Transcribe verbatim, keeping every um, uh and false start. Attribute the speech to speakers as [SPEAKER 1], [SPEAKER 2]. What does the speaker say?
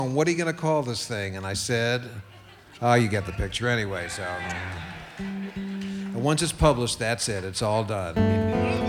[SPEAKER 1] what are you going to call this thing? And I said, oh, you get the picture anyway. So and once it's published, that's it. It's all done.